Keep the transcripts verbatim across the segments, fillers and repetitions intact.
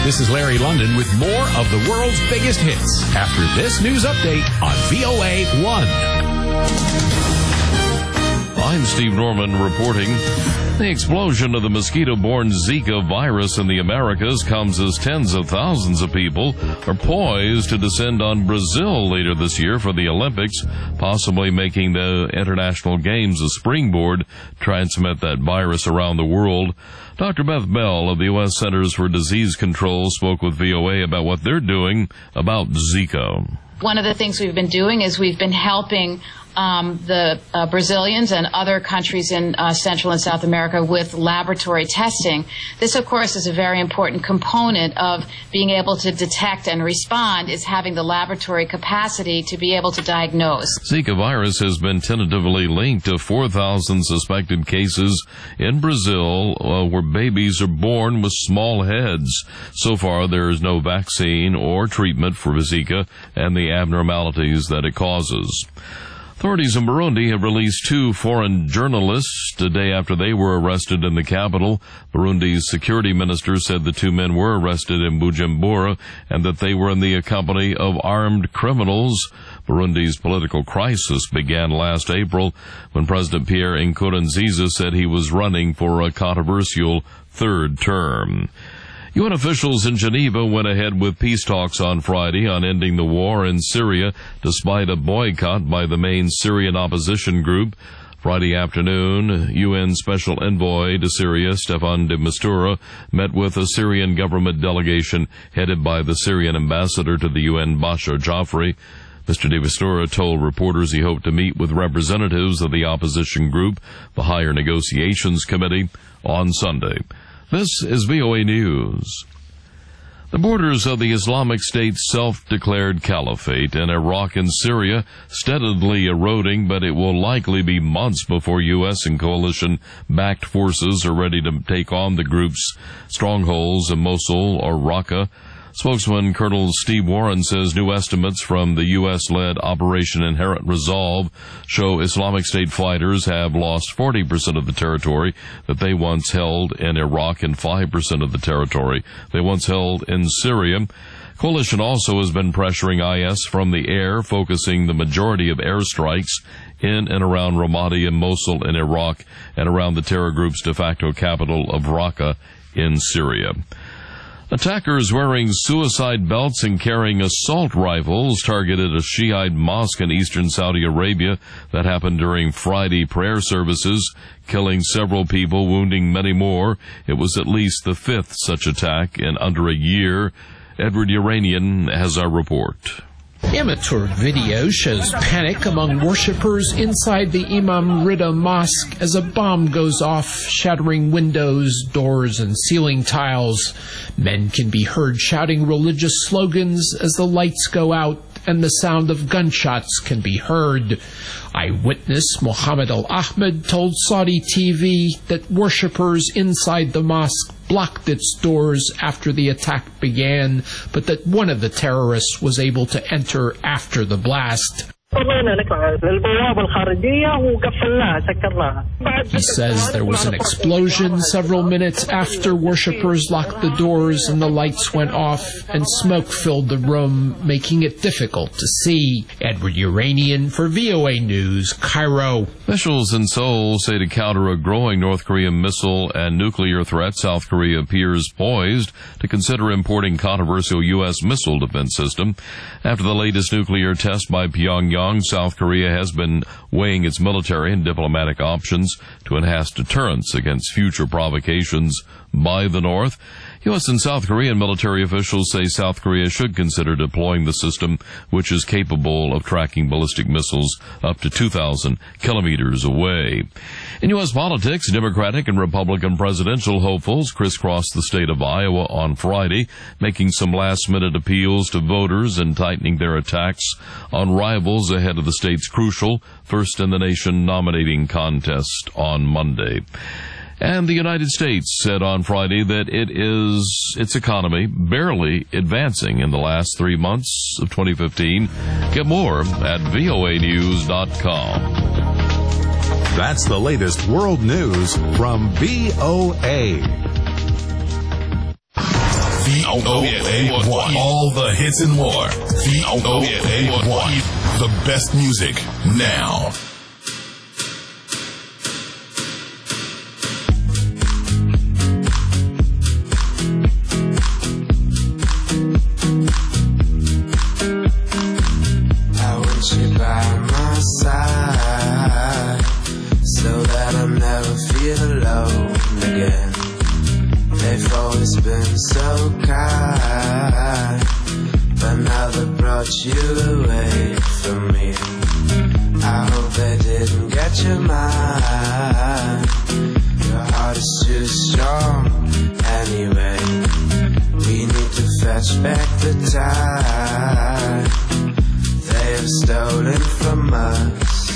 This is Larry London with more of the world's biggest hits after this news update on V O A one. I'm Steve Norman reporting. The explosion of the mosquito-borne Zika virus in the Americas comes as tens of thousands of people are poised to descend on Brazil later this year for the Olympics, possibly making the International Games a springboard to transmit that virus around the world. Doctor Beth Bell of the U S Centers for Disease Control spoke with V O A about what they're doing about Zika. One of the things we've been doing is we've been helping Um, the uh, Brazilians and other countries in uh, Central and South America with laboratory testing. This, of course, is a very important component of being able to detect and respond, is having the laboratory capacity to be able to diagnose. Zika virus has been tentatively linked to four thousand suspected cases in Brazil uh, where babies are born with small heads. So far, there is no vaccine or treatment for Zika and the abnormalities that it causes. Authorities in Burundi have released two foreign journalists the day after they were arrested in the capital. Burundi's security minister said the two men were arrested in Bujumbura and that they were in the company of armed criminals. Burundi's political crisis began last April when President Pierre Nkurunziza said he was running for a controversial third term. U N officials in Geneva went ahead with peace talks on Friday on ending the war in Syria, despite a boycott by the main Syrian opposition group. Friday afternoon, U N Special Envoy to Syria, Staffan de Mistura, met with a Syrian government delegation headed by the Syrian ambassador to the U N, Bashar Jafri. Mister de Mistura told reporters he hoped to meet with representatives of the opposition group, the Higher Negotiations Committee, on Sunday. This is V O A News. The borders of the Islamic State's self-declared caliphate in Iraq and Syria steadily eroding, but it will likely be months before U S and coalition-backed forces are ready to take on the group's strongholds in Mosul or Raqqa. Spokesman Colonel Steve Warren says new estimates from the U S-led Operation Inherent Resolve show Islamic State fighters have lost forty percent of the territory that they once held in Iraq and five percent of the territory they once held in Syria. Coalition also has been pressuring I S from the air, focusing the majority of airstrikes in and around Ramadi and Mosul in Iraq and around the terror group's de facto capital of Raqqa in Syria. Attackers wearing suicide belts and carrying assault rifles targeted a Shiite mosque in eastern Saudi Arabia. That happened during Friday prayer services, killing several people, wounding many more. It was at least the fifth such attack in under a year. Edward Uranian has our report. Amateur video shows panic among worshippers inside the Imam Rida Mosque as a bomb goes off, shattering windows, doors, and ceiling tiles. Men can be heard shouting religious slogans as the lights go out and the sound of gunshots can be heard. Eyewitness Mohammed Al-Ahmed told Saudi T V that worshippers inside the mosque blocked its doors after the attack began, but that one of the terrorists was able to enter after the blast. He says there was an explosion several minutes after worshippers locked the doors and the lights went off and smoke filled the room, making it difficult to see. Edward Uranian for V O A News, Cairo. Officials in Seoul say to counter a growing North Korean missile and nuclear threat, South Korea appears poised to consider importing controversial U S missile defense system. After the latest nuclear test by Pyongyang, South Korea has been weighing its military and diplomatic options to enhance deterrence against future provocations by the North. U S and South Korean military officials say South Korea should consider deploying the system, which is capable of tracking ballistic missiles up to two thousand kilometers away. In U S politics, Democratic and Republican presidential hopefuls crisscrossed the state of Iowa on Friday, making some last-minute appeals to voters and tightening their attacks on rivals ahead of the state's crucial first-in-the-nation nominating contest on Monday. And the United States said on Friday that it is its economy barely advancing in the last three months of twenty fifteen. Get more at V O A news dot com. That's the latest world news from V O A. V O A one. All the hits and more. V O A one. The best music now. I want you by my side so that I'll never feel alone again. They've always been so kind, but now they brought you away from me. I hope they didn't get your mind. Your heart is too strong anyway. We need to fetch back the time they have stolen from us.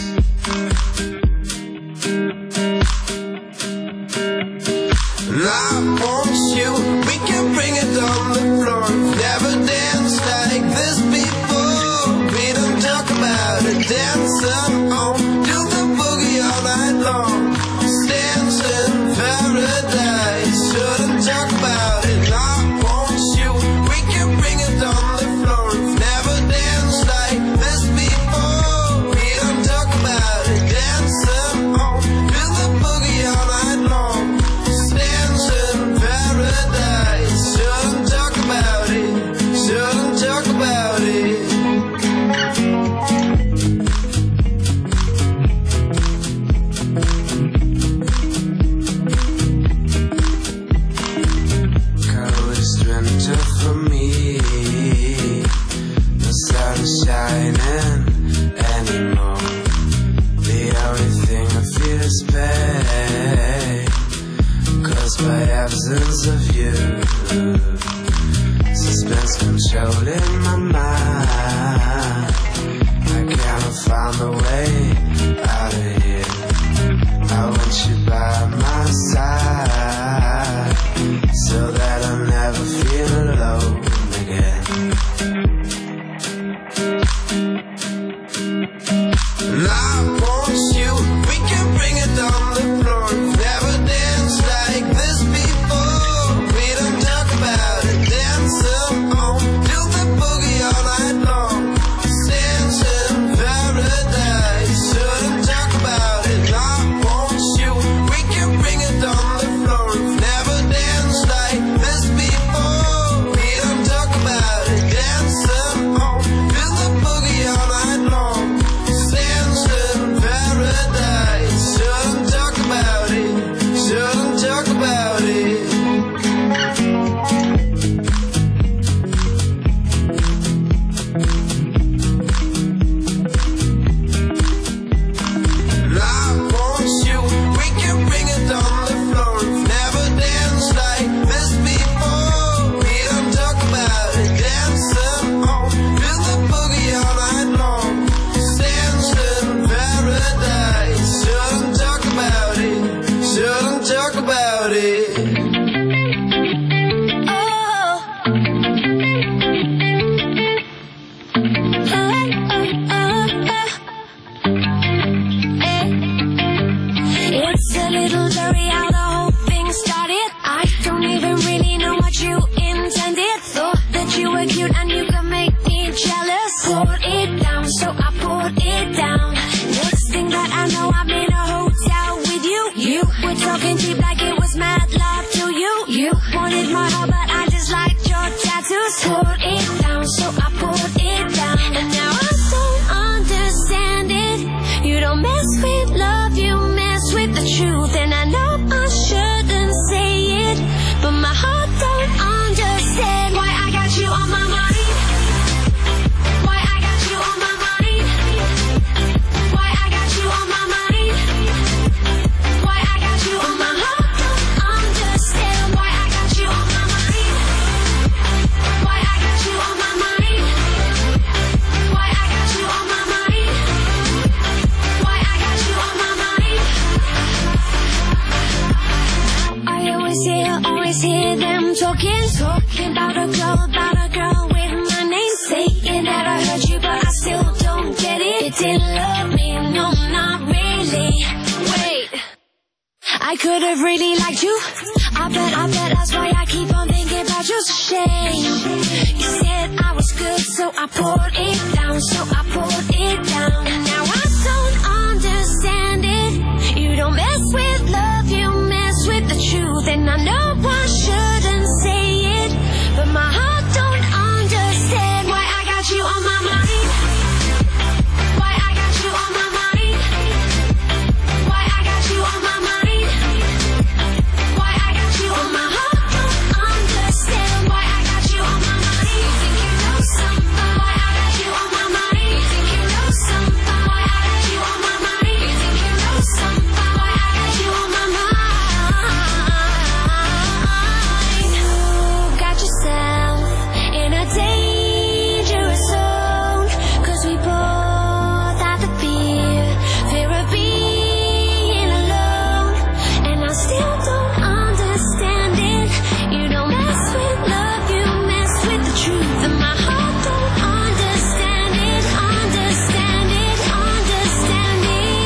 And I want you, we can bring it on the floor. Never danced like this before. We don't talk about it, dancing on, do the boogie all night long. Stands in paradise, shouldn't talk about it. And I want you, we can bring it on the floor. Never danced like this before. We don't talk about it, dancing on, do the boogie all night long. Paradise, shouldn't talk about it, shouldn't talk about it. Coldest winter for me, the sun is shining anymore. The only thing I feel is pain, caused by absence of you. Suspense controlling my mind. I cannot find a way out of here. I want you by my side so that I'll never feel alone again. And I want you, we can bring it on the floor. Never danced like this before. We don't talk about it, dancing on, do the boogie all night long. Stands in paradise, shouldn't talk about it. And I want you, we can bring it on the floor. Never danced like this before. We don't talk about it, dancing on, do the boogie all night long. Stands in paradise, shouldn't talk about it, shouldn't talk about it. And I want you, we can bring it on the floor. Never danced like this before. We don't talk about it, dancing on, do the boogie all night long. Stands in paradise, shouldn't talk about it, shouldn't talk about it. It's a little blurry how the whole thing started. I don't even really know what you intended. Thought that you were cute and you could make me jealous. Poured it down, so I poured it down. Next thing that I know, I'm in a hotel with you. You were talking cheap like it was mad love to you. You wanted my heart, but I just liked your tattoos. Poured it down, so I poured it down. And now I don't understand it. You don't mess with love, you mess with the truth. And I know I shouldn't say it, but my heart don't understand why I got you on my mind. Why I got you on my mind. Why I got you on my mind. Why I got you on my heart don't understand why I got you on my mind. Why I got you on my mind. Why I got you on my mind. Why I got you on my mind. I always hear, always hear them talking, talking about a girl, about a girl with my name, saying that I heard you, but I still don't get it. You didn't love me, no, not really. Wait, I could have really liked you. I bet, I bet that's why I keep on thinking about you. So shake poured it down, so I poured it down. And now I don't understand it. You don't mess with love, you mess with the truth. And I know I shouldn't say it, but my heart don't understand why I got you on my mind. Why I got you on my mind. Why I got you on my mind. Why I got you on my heart don't understand why I got you on my mind. You think you know something? Why I got you on my mind. You think you know something? Why I got you on my mind. You think you know something? Why I got you on my mind. You got yourself in a dangerous zone, 'cause we both have the fear, fear of being alone. And I still don't understand it. You don't mess with love, you mess with the truth. And my heart don't understand it, understand it, understand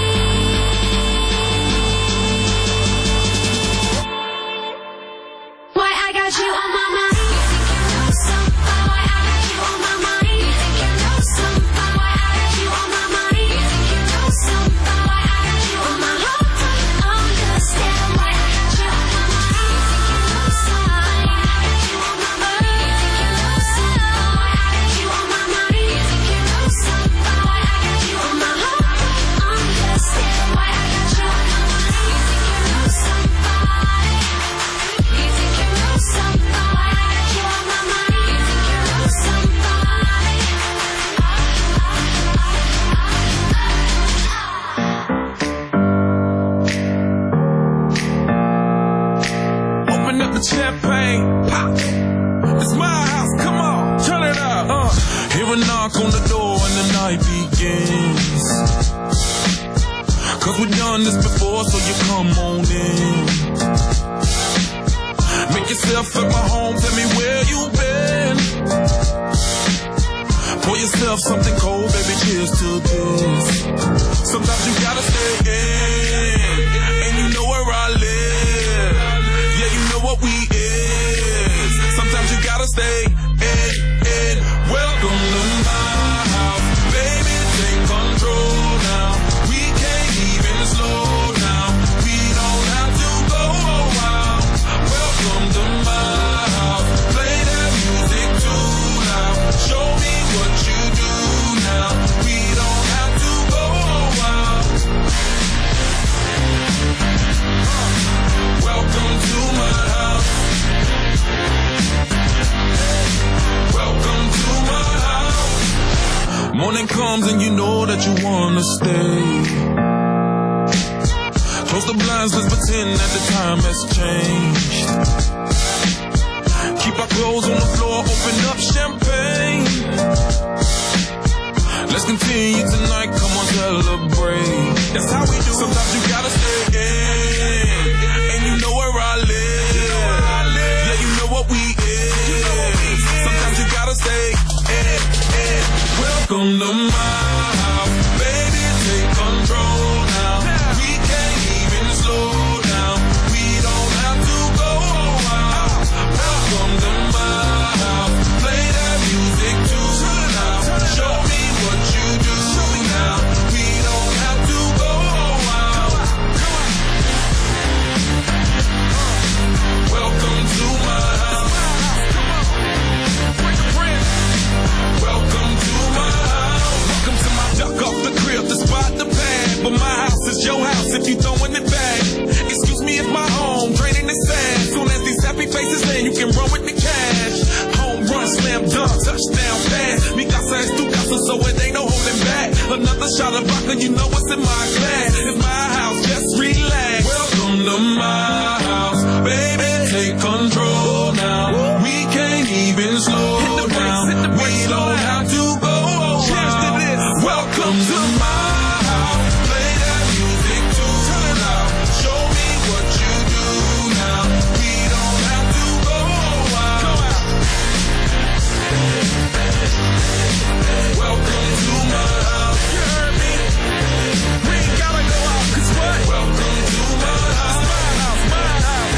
it. Why I got you on my mind. You think you know something? Why I got you on my mind. You think you know something? Why I got you on my mind. You think you know something? Why I got you on my heart don't understand why I got you on my mind. You think you know something? Why I got you on my mind. You think you know something? Why I got you on my mind. You think you know something? Why I got you on my heart don't understand why I got you on my mind. You think you know something? You think you know something? Why I got you on my mind. You think you know something? Open up the champagne, pop. It's my house, come on, turn it up. Uh. Hear a knock on the door and the night begins. 'Cause we've done this before, so you come on in. Make yourself at my home, tell me where you've been. Pour yourself something cold, baby, cheers to this. Sometimes you gotta stay in, and you know where I live. Yeah, you know what we is. Sometimes you gotta stay in, in. Welcome to my house, baby, take control now. We can't even slow down. We don't have to go out. Welcome to my house, play that music too loud. Show me what you do now. We don't have to go out. Welcome to my house. Welcome to my house. Morning comes and you know that you wanna stay. Close the blinds, let's pretend that the time has changed. Keep our clothes on the floor, open up champagne. Let's continue tonight, come on, celebrate. That's how we do. Sometimes you gotta stay in, and you know where I live. Yeah, you know what we is. Sometimes you gotta stay in, in. Welcome to my house, baby, take control now. We can't even slow down. We don't have to go out. Welcome to my house, play that music too loud. Show me what you do now. We don't have to go out. Welcome to my house. Welcome to my house. Welcome to my duck off the crib, the spot, the pad. But my house is your house if you throwing it back. Excuse me if my home draining the sand. Soon as these happy faces land, you can run with the cash. Home run, slam dunk, touchdown pass. Mi casa es tu casa, so it ain't no holding back. Another shot of vodka, you know what's in my glass. It's my house, just relax. Welcome to my house, baby, take control now. We can't even slow down. We don't have to go out. Welcome to my house, play that music too loud. Show me what you do now. We don't have to go out. Welcome to my house. You heard me? We ain't gotta go out, 'cause what? Welcome to my house. My house, my house.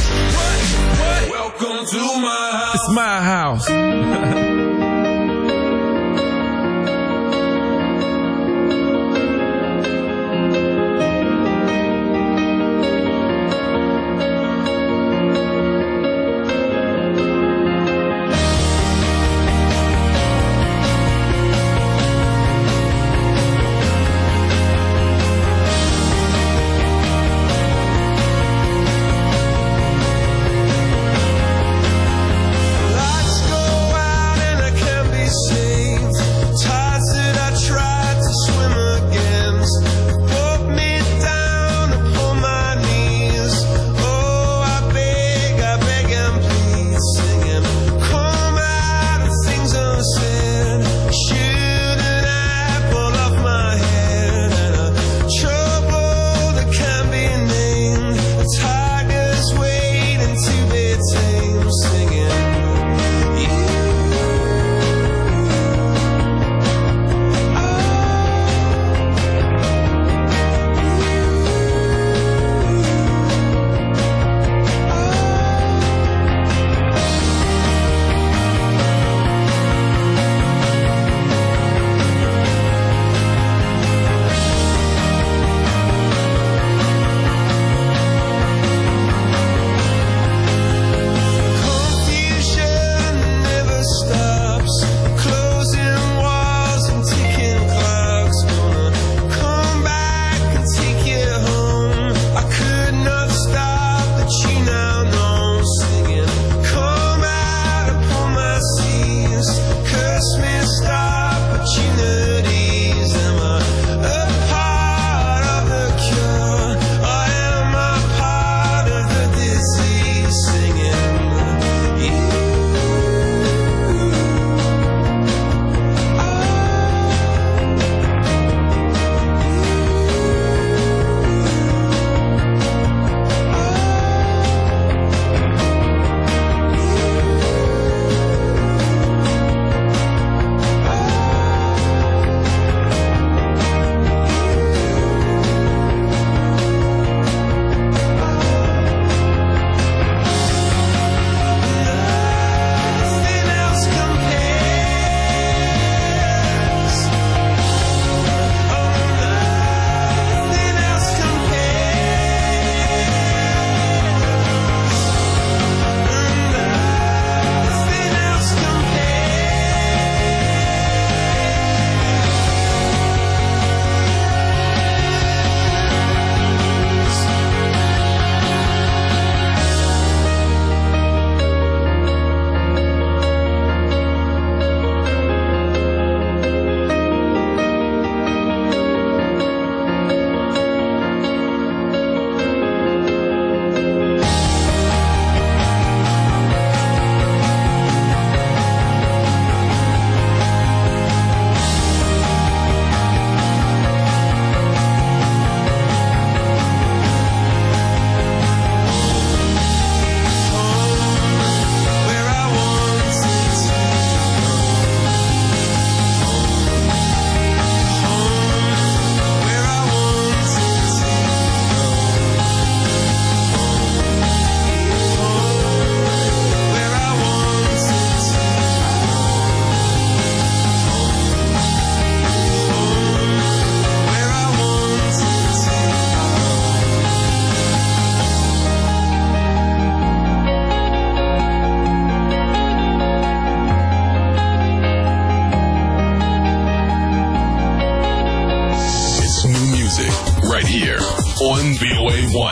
What? What? Welcome to my house. It's my house.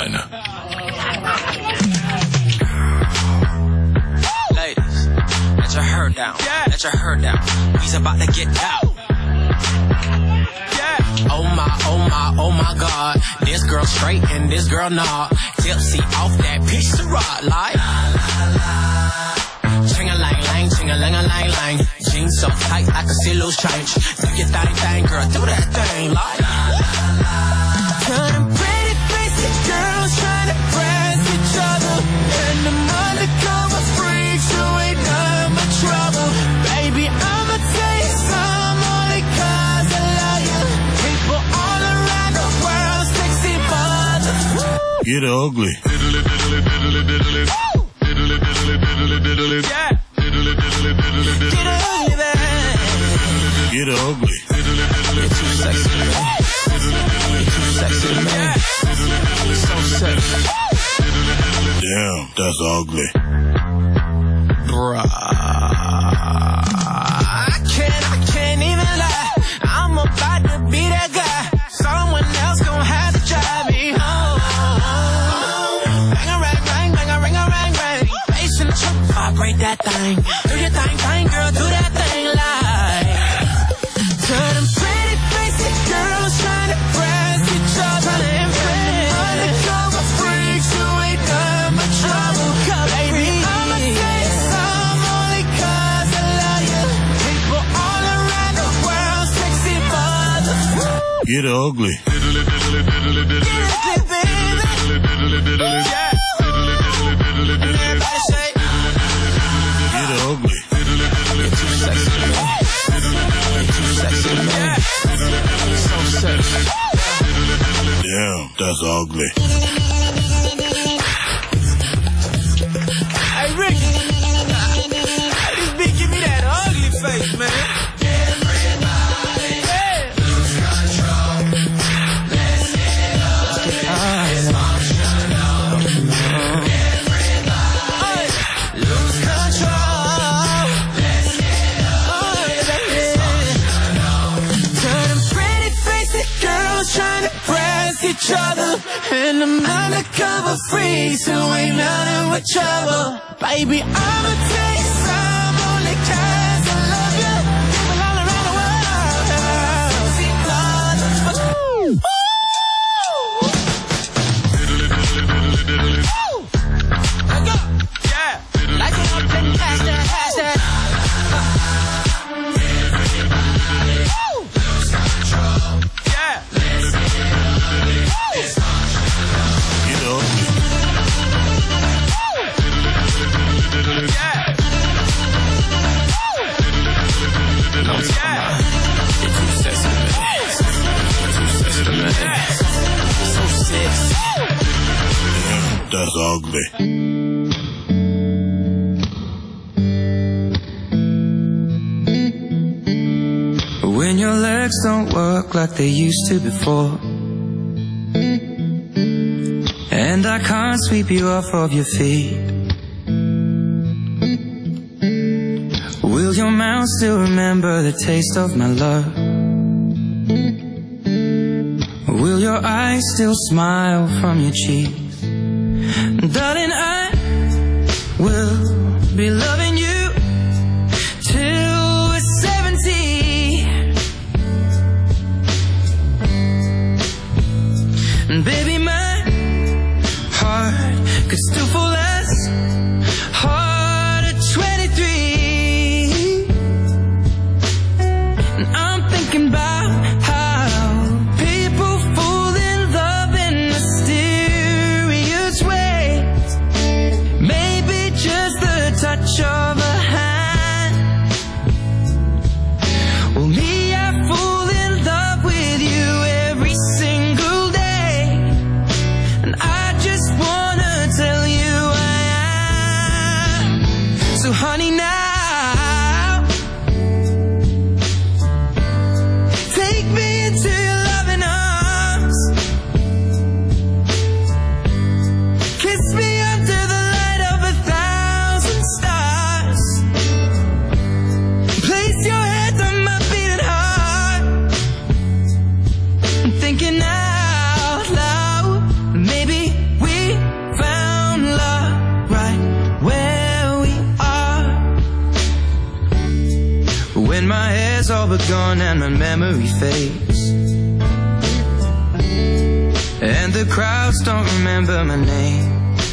one. Ladies, let your hair down. Let your hair down. He's about to get out. Oh my, oh my, oh my God. This girl straight and this girl not. Tipsy off that piece of rock like. Ching-a-lang-lang, ching-a-lang-a-lang-lang. Jeans so tight I can see loose change. Do your thing, thing, girl, do that thing like. Turning pretty faces, girls trying to press each other. And the undercover freaks who ain't none but trouble. Baby, I'ma tell you some only cause I love you. People all around the world, sexy mothers. Get ugly. Yeah. Get ugly, baby. Get ugly. You're too sexy, man. You're too sexy, man. You're so sexy. Damn, that's ugly. Bruh. I can't, I can't even lie. I'm about to be that guy. Someone else gon' have to drive me home. Bang a rang, rang, bang a ring a rang, rang. Face in the truck, vibrate that thing. Do your thing, thing, girl, do that thing like. Turning pretty faces, girls trying to press each other and friends. Undercover freaks who ain't done but trouble. Baby, I'ma say some only cause I love you. People all around the world, sexy mothers. Get ugly. Get ugly, baby. Yeah. And everybody say, Get ugly. you're too sexy, man. You're too sexy, man. You're so sexy. Damn, that's ugly. Hey, Ricky. Hey, this bitch give me that ugly face, man. Everybody, yeah. Lose control. Let's get up. Dysfunctional. Everybody, lose control. Let's get up. Dysfunctional. Turning pretty faces, girls trying to press each other. And I'm undercover freaks who ain't nothing but trouble. Baby, I'ma take some only cause I love you. People all around the world. See blood. Woo! Let go. Yeah. Like it up and past that, past that. Everybody, lose control. Yeah. Let's get ugly. Get ugly. Yeah. No, yeah. You're too sexy, man. You're too sexy, man. So sexy. Damn, that's ugly. When your legs don't work like they used to before, and I can't sweep you off of your feet, will your mouth still remember the taste of my love? Will your eyes still smile from your cheeks? Darling, I will be loving you till we're seventy. And baby, my heart could still fall as hard at twenty-three. And I'm thinking about how people fall in love in mysterious ways. Maybe just the touch of a hand. Well, me, I fall in love with you every single day. And I just wanna tell you I am. So honey, now take me into your loving arms. Kiss me under the light of a thousand stars. Place your head on my beating heart. I'm thinking out loud. Maybe has all but gone and my memory fades, and the crowds don't remember my name.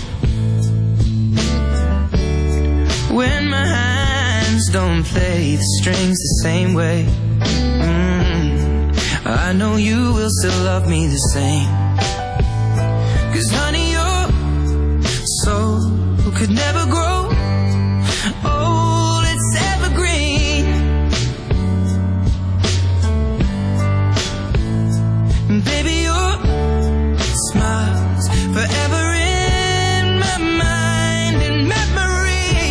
When my hands don't play the strings the same way, mm, I know you will still love me the same. 'Cause honey, your soul could never grow old, it's evergreen. And baby, your smile's forever in my mind and memory.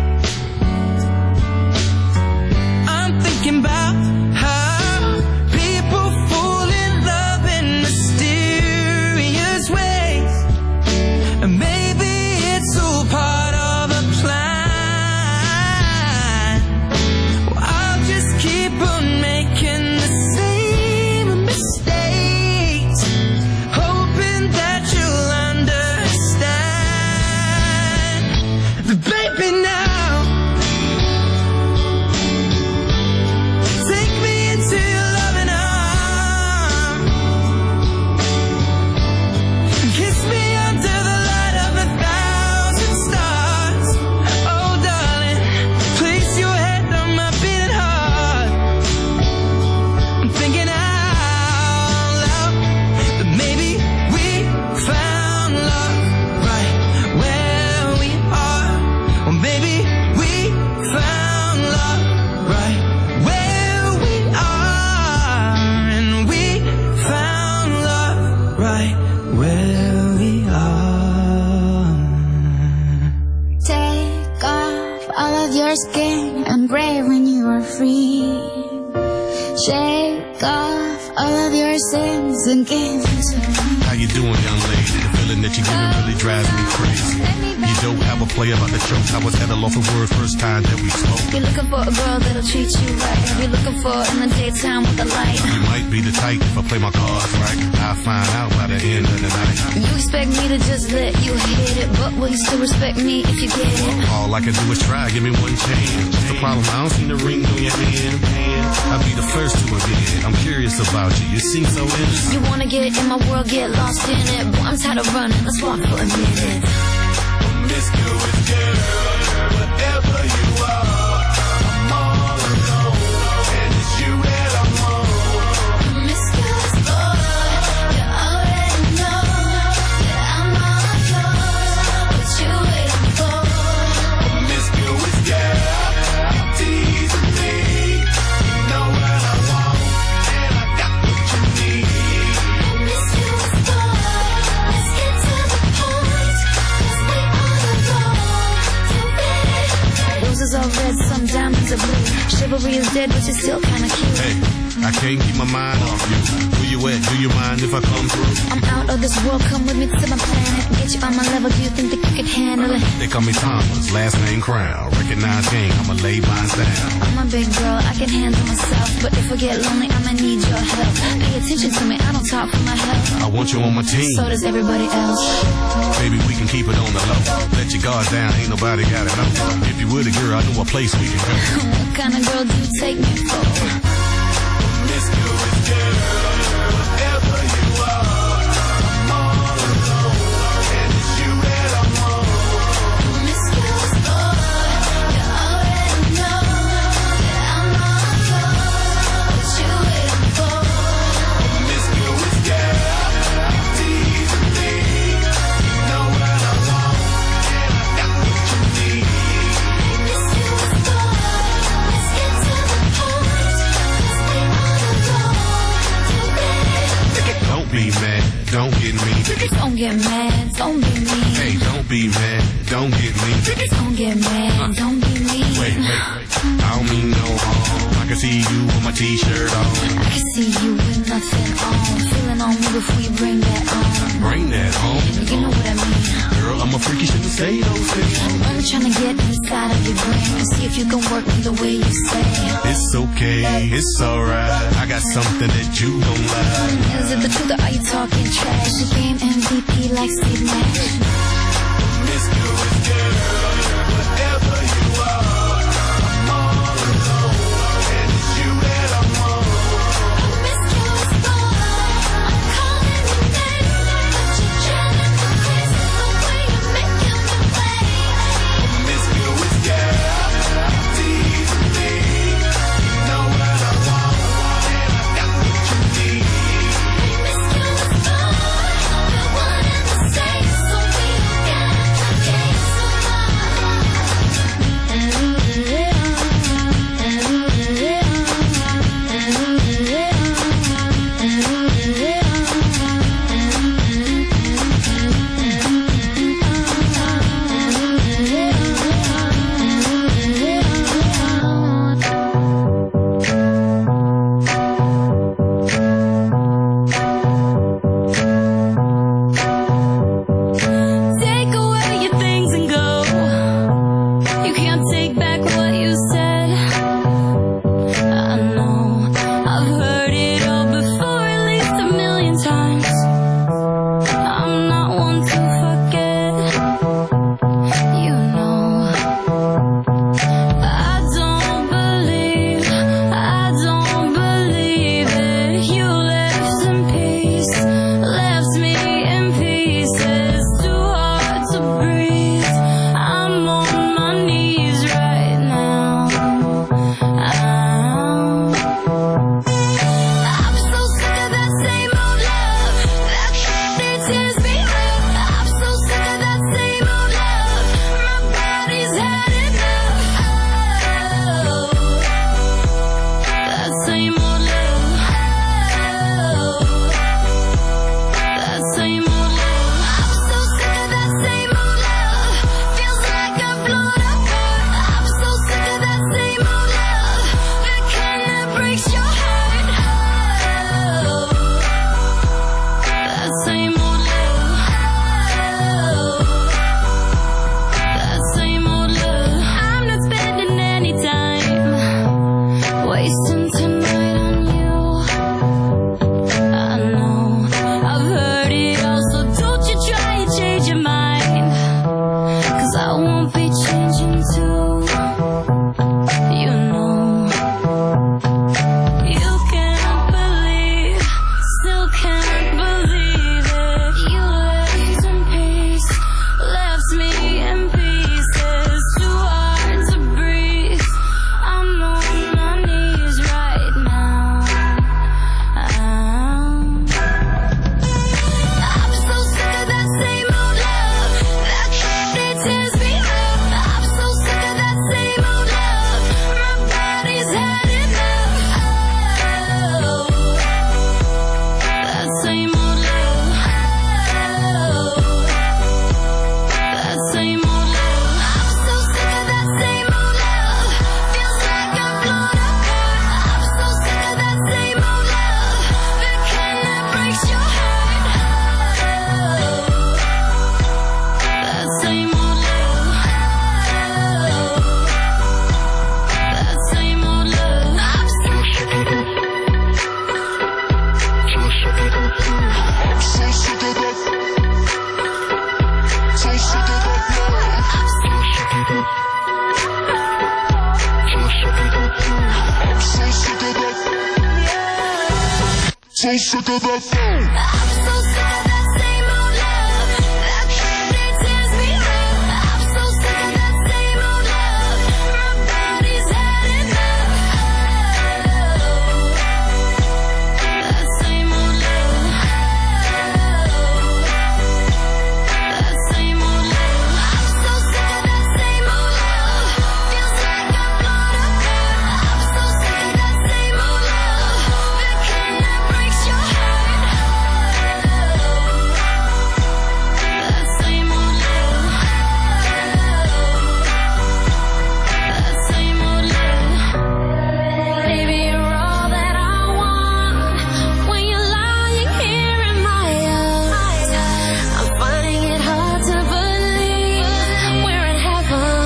I'm thinking about how people fall in love in mysterious ways, and maybe it's all part of a plan. Well, I'll just keep on making the same mistakes, hoping that you'll understand. But baby, now take me into your loving arms, kiss me under the light of a thousand stars. Oh darling, place your head on my beating heart. I'm thinking out loud that maybe we found love right where we are. Or maybe we found love right where we are. And we found love right where we are. Take off all of your skin and brave when you are free. Shake off all of your sins and gains. How you doing, young lady? The feeling that you're giving really drives me crazy. You don't have a play about the church. I was at a loss of words first time that we spoke. Be looking for a girl that'll treat you right. Be looking for in the daytime with the light. You might be the type if I play my cards right. I'll find out by the end of the night. You expect me to just let you hit it, but will you still respect me if you get it? All I can do is try, give me one chance. What's the problem? I don't see the ring on your hand. I'll be the first to admit it. I'm curious about you. You seem so innocent. You wanna get in my world, get lost in it. Boy, I'm tired of running, let's walk for a minute. Promiscuous girl, whatever you are, I'm all alone, and it's you that I'm on. Promiscuous boy, you already know that I'm all yours. What you waiting for? Promiscuous girl, you're teasing me. You know what I want, and I got what you need. Promiscuous boy, let's get to the point, 'cause we all alone. You ready? Roses are red, some diamonds are blue. Chivalry is dead, but you're still kinda cute. Hey, I can't keep my mind off you. Where you at? Do you mind if I come through? I'm out of this world, come with me to my planet. Get you on my level, do you think that you could handle it? They call me Thomas, last name Crown. Recognize gang, I'ma lay mine down. I'm a big girl, I can handle myself. But if I get lonely, I'ma need your help. Pay attention to me, I don't talk for my health. I want you on my team. So does everybody else. Baby, we can keep it on the low. Let your guard down, ain't nobody gotta know. If you were the girl, I know a place we can go. What kind of girl do you take me for? Promiscuous girl, whatever you are, I'm all alone, and it's you that I'm on. Promiscuous boy, you already know that I'm all yours. What you waiting for? Promiscuous girl, you're teasing me. You know what I want, and I got what you need. Promiscuous boy, let's get to the point, 'cause we all alone. You ready? Don't be mad, don't get me. Don't get mad, don't be mean. Hey, don't be mad, don't get me. Don't get mad, don't be mean. Wait, wait, wait. I don't mean no harm. I can see you with my t-shirt on. I can see you with nothing on. Feeling on me before you bring that on. Bring that home. You know what I mean. Girl, I'm a freaky, shouldn't say those things. I'm trying to get inside of your brain and see if you can work me the way you say. It's okay, it's alright. I got something that you don't like. Is it the truth or are you talking trash? The game M V P like Steve Nash. Promiscuous girl, whatever you are, I'm all alone, and it's you that so sick of that phone. I'm so sick of that same old love. That candy tears me up. I'm so sick of that same old love. My body's had enough. That same old love. That same old love. I'm so sick of that same old love. Feels like I'm blown apart. I'm so sick of that same old love. The kind that breaks your heart. That same old love. That same old love. Baby, you're all that I want. When you're lying here in my arms, I'm finding it hard to believe we're in heaven.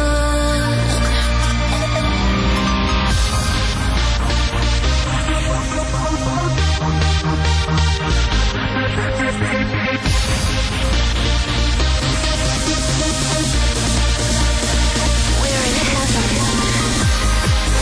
We're in heaven.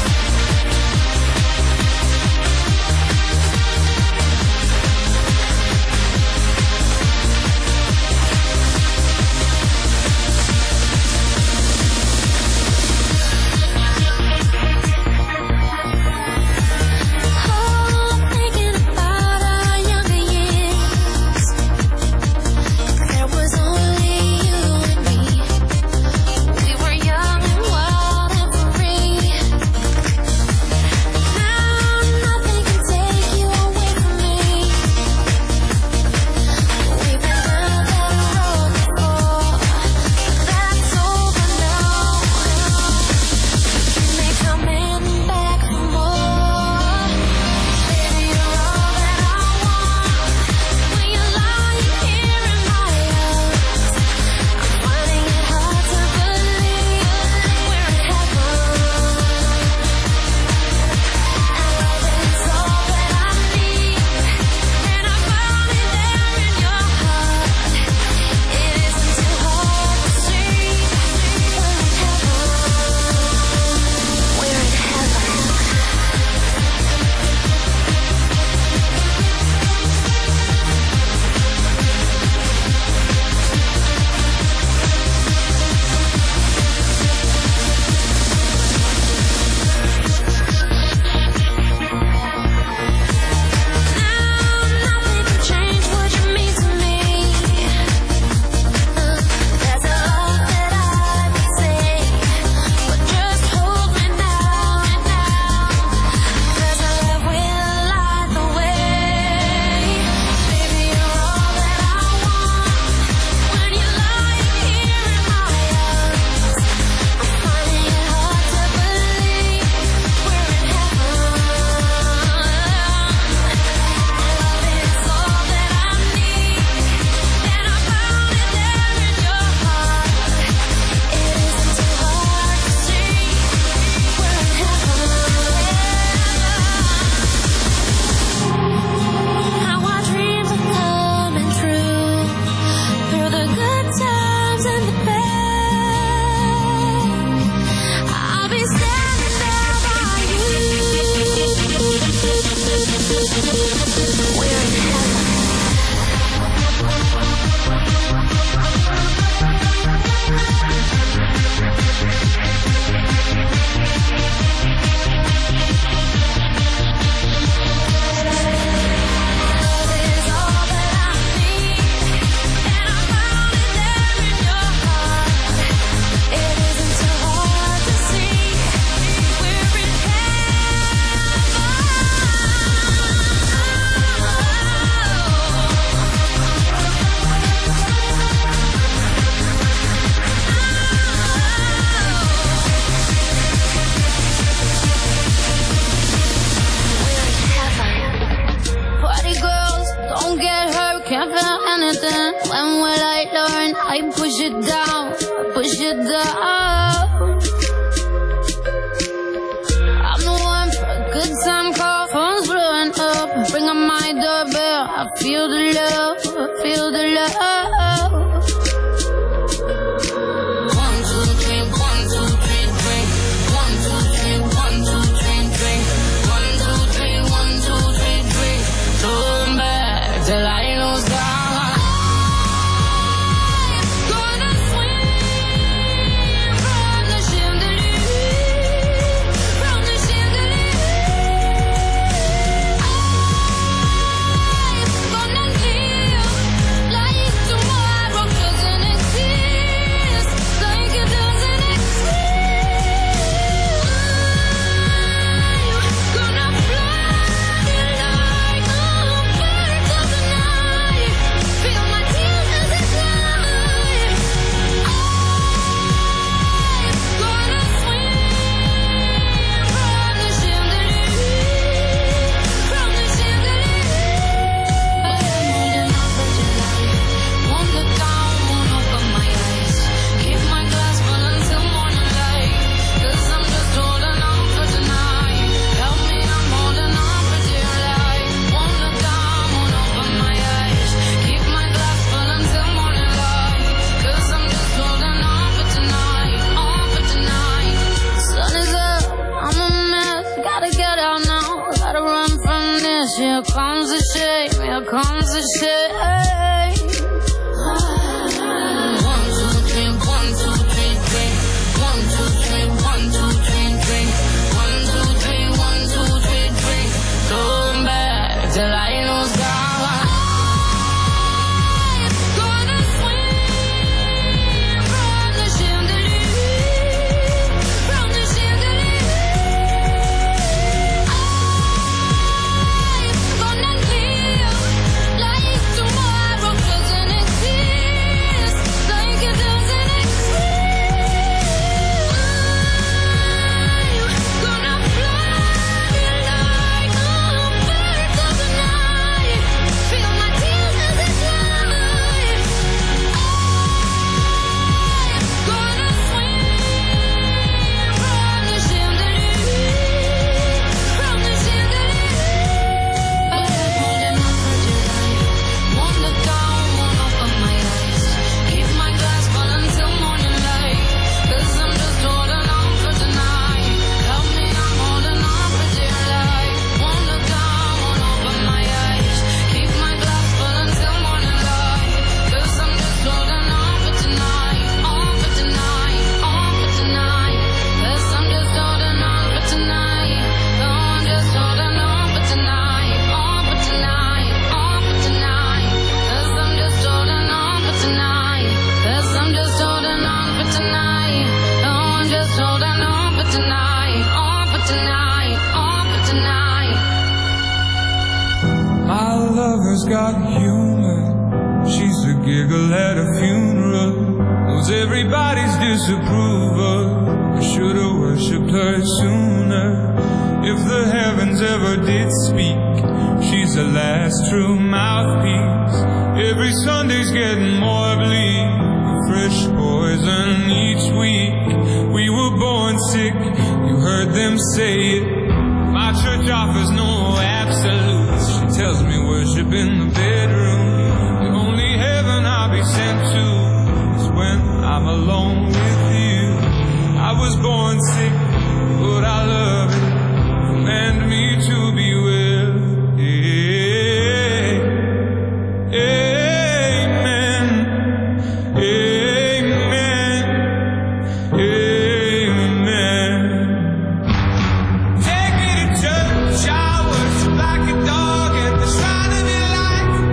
Oh, I'm thinking about our younger years. There was only you and me. We were young and wild and free. Now nothing can take you away from me. We've been down that road before. That's over now. Keep me coming back for more. Baby, you're all that I want. When you're lying here in my arms, I'm finding it hard to believe we're in heaven. And love is all that I need, and I found it there in your heart. It isn't too hard to see. We're in heaven. We're in heaven. Now nothing can change what you mean to me. There's a lot that I would say, but just hold me now. There's a love will light the way. Baby, you're all that I want. When you're lying here in my arms, I'm finding it hard to believe we're in heaven. Love is all that I need, and I found it there in your heart. It isn't too hard to see. We're in heaven. How our dreams are coming true, through the good times and the bad. I'll be standing there by you. We're in heaven. Love is all that I need, and I found it there in your heart. It isn't too hard to see. We're in heaven. Party girls, don't get hurt, can't feel anything. When will I learn? I push it down, push it down. I'm the one for a good time call, phone's blowing up. Bring on my doorbell, I feel the love, I feel the love. One, two, three, one, two, three, drink. One, two, three, one, two, three, drink. One, two, three, one, two, three, drink. Don't Here comes the shame, here comes the shame. One, two, three, one, two, three, drink. One, two, three, one, two, three, drink. One, two, three, one, two, three, drink. Going back till I know God. Got humor, she's a giggle at a funeral, knows everybody's disapproval. I should've worshipped her sooner. If the heavens ever did speak, she's the last true mouthpiece. Every Sunday's getting more bleak, fresh poison each week. We were born sick, you heard them say it. My church offers no absolutes. She tells me worship in the bedroom. The only heaven I'll be sent to is when I'm alone with you. I was born sick, but I love it. Command me to be well. Yeah. Amen. Amen. Amen. Take me to church. I worship like a dog at the shrine of your life.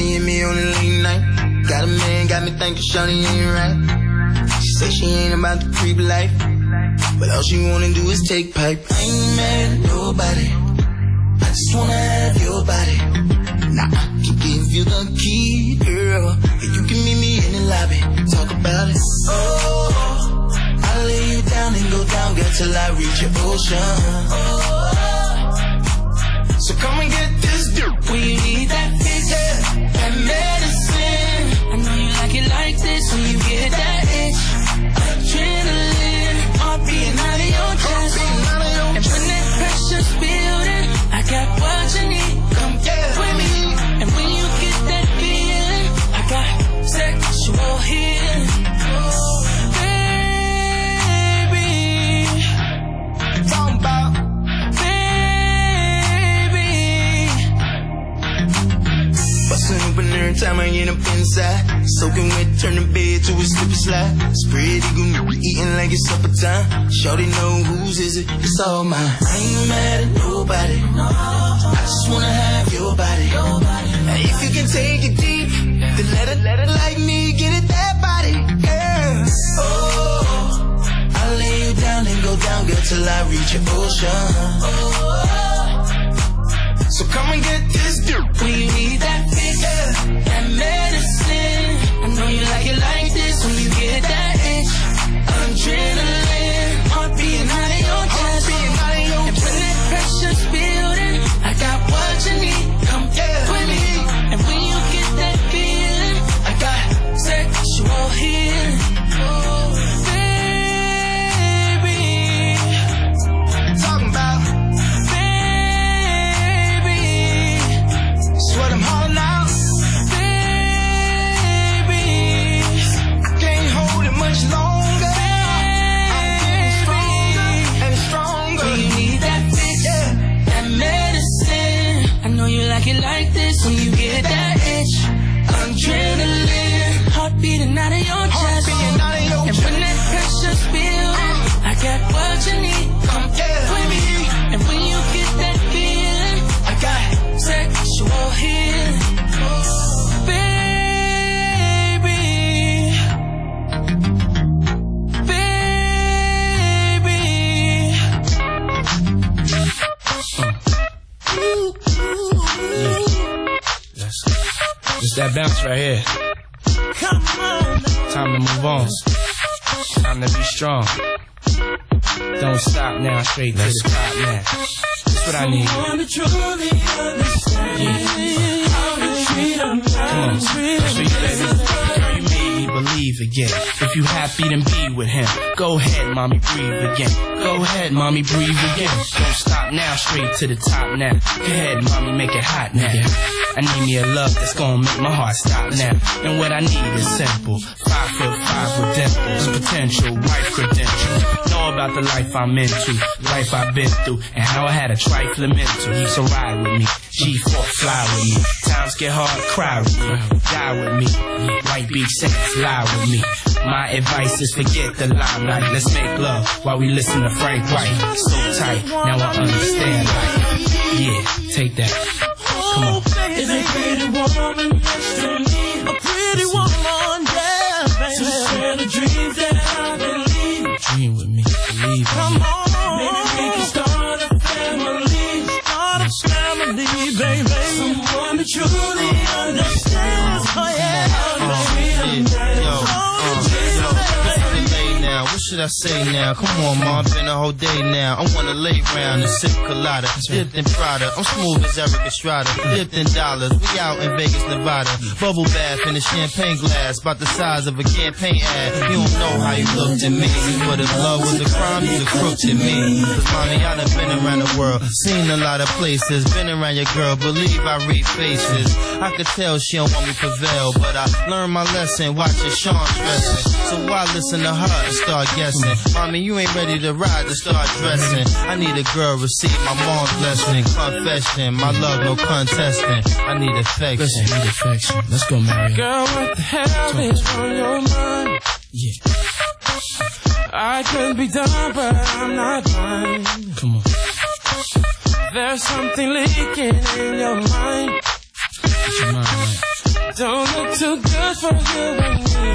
Shawty hit me on the late night. Got a man, got me thinking Shawty ain't right. She say she ain't about the creep life, but all she wanna do is take pipe. I ain't mad at nobody, I just wanna have your body. Now I can give you the key, girl, and you can meet me in the lobby. Talk about it. Oh, I'll lay you down and go down, girl, till I reach your ocean. Oh, so come and get this dirt. When you need that fix, yeah, that medicine. I know you like it like this when you get that itch. Adrenaline, heart beating out of your chest. And when that pressure's building, I got what you need. Come get with me. And when you get that feeling, I got sexual healing. Baby, talking about. Bustin' open every time I get up inside. Soaking wet, turn the bed to a slip and slide. Spread eagle, eating like it's supper time. Shorty know whose is it, it's all mine. I ain't mad at nobody, I just wanna have your body. And if you can take it deep, then let it, let it like me, get it that body, girl. Oh, I'll lay you down and go down, girl, till I reach your ocean. Oh, so come and get this dirt. When you need that fix, yeah, that medicine. I know you like it like this when you get that itch. Adrenaline, heart beating out of your chest. And when that pressure's building, I got what you need. Come yeah, with me. And when you get that feeling, I got sexual healing. Oh, baby, talking about. What I'm hollering out, baby, I can't hold it much longer, baby. I'm getting stronger and stronger. When you need that fix, yeah, that medicine. I know you like it like this when you get that itch. Adrenaline, heart beating out of your chest. Out of your and chest. When that pressure's building, I got what you need. Come yeah, with me. And when you get that feeling, I got sexual healing. Baby, baby. That's, just that bounce right here. Come on. Time to move on. Time to be strong. Don't stop now, straight to the top now. That's what I need. Yeah. Come on. So you let me, girl, you made me believe again. If you happy, then be with him. Go ahead, mommy, breathe again. Go ahead, mommy, breathe again. Don't stop now, straight to the top now. Go ahead, mommy, make it hot now. I need me a love that's gonna make my heart stop now. And what I need is simple. Five foot five with dimples, potential, wife credentials. Know about the life I'm into, life I've been through, and how I had a trifling mental. So ride with me, G four, fly with me. Times get hard, cry with me, die with me. White beach saints, lie with me. My advice is forget the limelight. Let's make love while we listen to Frank White. So tight, now I understand life. Yeah, take that. Come on. Is a pretty woman next to me? A pretty woman, yeah, baby. To share the dreams that I believe. Dream with me, believe in Come me. on, maybe we can start a family. Start a family, baby. Someone that truly understands. Oh yeah, yeah. Yo, uh, yo, now. What should I say now? Come on, ma, been a whole day now. I wanna lay round and sip colada, dipped in Prada. I'm smooth as Eric Estrada, dipped in dollars. We out in Vegas, Nevada. Bubble bath in a champagne glass, about the size of a campaign ad. You don't know how you looked at me, but if love was a crime, you'd have crooked at me. Cause mommy, I done been around the world, seen a lot of places, been around your girl, believe I read faces. I could tell she don't want me to prevail, but I learned my lesson, watching Sean stressing. So why listen to her and start guessing? Mommy, you ain't ready to ride to start dressing. I need a girl, receive my mom's blessing. Confession, my love, no contesting. I need affection. Listen, I need affection. Let's go, Mario. Girl, what the hell is on your mind? Yeah. I could be done, but I'm not blind. Come on. There's something leaking in your mind. Get your mind right. Don't look too good for you and me.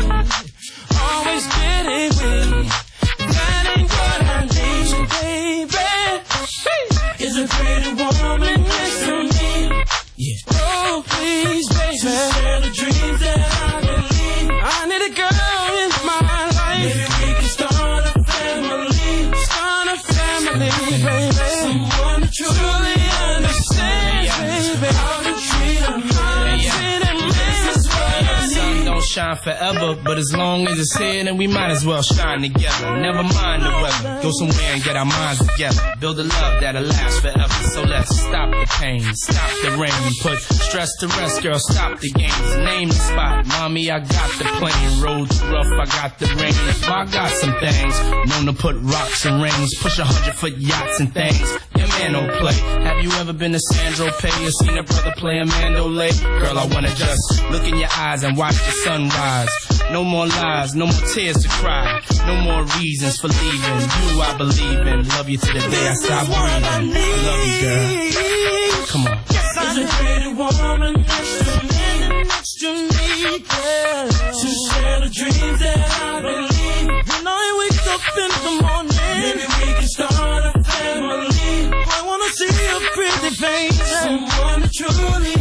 Always getting weak. That ain't what I need, baby. Is a pretty woman next to me. Yeah. Oh, please, baby. To share the dreams that I believe. I need a girl in my life. Maybe we can start a family. Start a family, baby. Someone to truly understand, baby. How to treat them, how to treat them, man. That's what I need. Sun don't shine forever, but as long as it's here, then we might as well shine together. Never mind the weather. Go somewhere and get our minds together. Build a love that'll last forever. So let's stop the pain, stop the rain. Put stress to rest, girl, stop the games. Name the spot, mommy, I got the plane. Road too rough, I got the range. I got some things, known to put rocks and rings. Push a hundred foot yachts and things. Your man don't play. Have you ever been to Sandro Pay or seen a brother play a mandolay? Girl, I wanna just look in your eyes and watch the sunrise. No more lies, no more tears to cry. No more reasons for leaving. You I believe in. Love you to the day I stop breathing. I love you, girl. Come on. Yes, I need a pretty woman next to me, next to me, girl. To share the dreams that I believe. When I wake up in the morning, maybe we can start a family. I wanna see your pretty face, someone to truly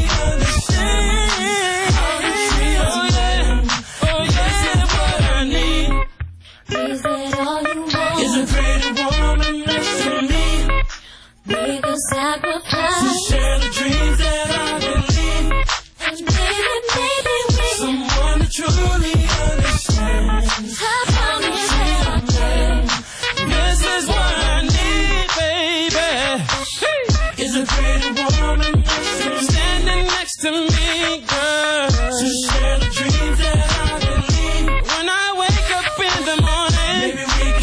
understand. How to treat us, man. Oh yeah, that's what I need. Is that all you want? Is a pretty woman next to me. Make a sacrifice. To share the dreams that I believe. And baby, baby, we someone to truly understand. I promise that I can. This is what I need, baby. Is a pretty woman next to me, standing next to me, girl. To share the dreams that I believe. When I wake up in the morning, maybe we can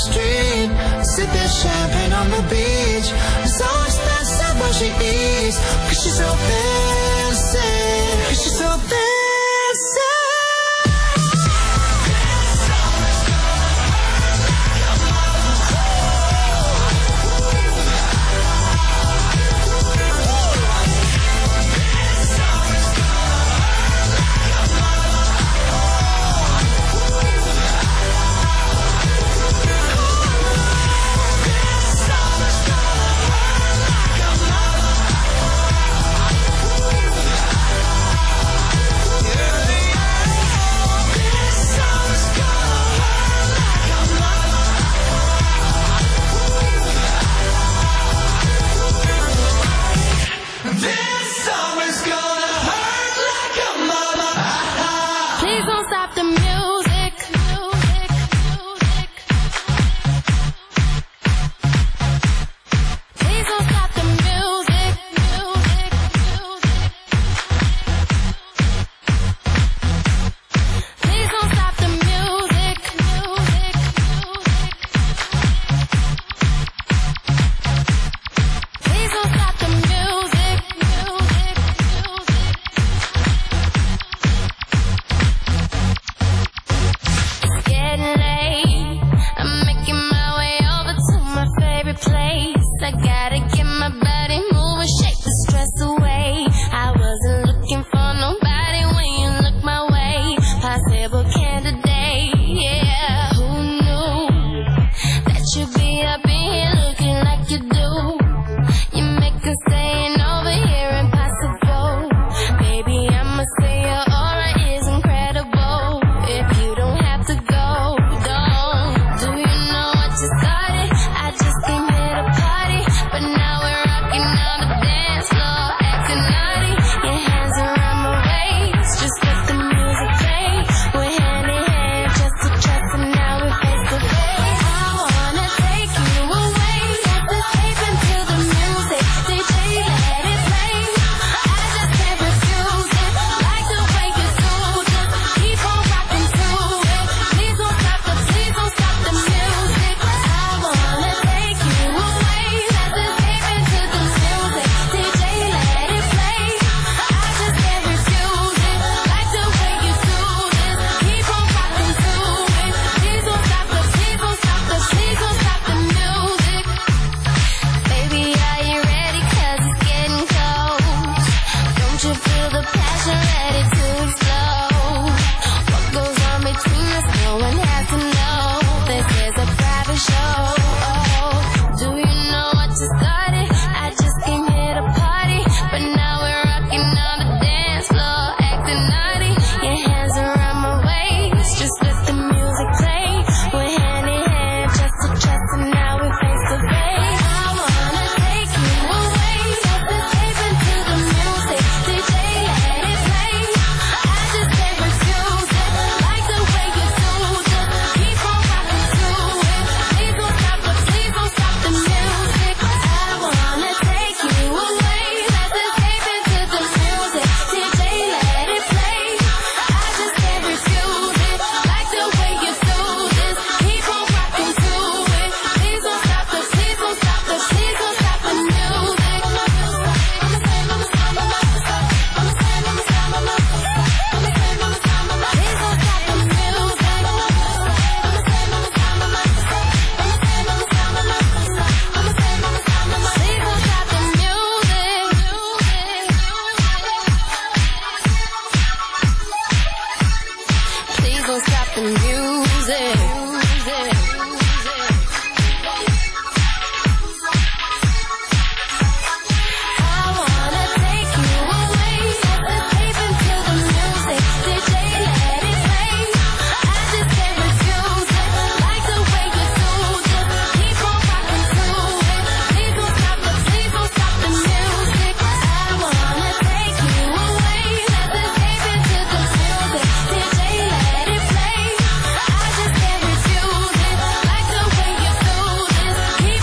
street, sipping champagne on the beach. It's so expensive what she eats, cause she's so fancy, cause she's so fancy.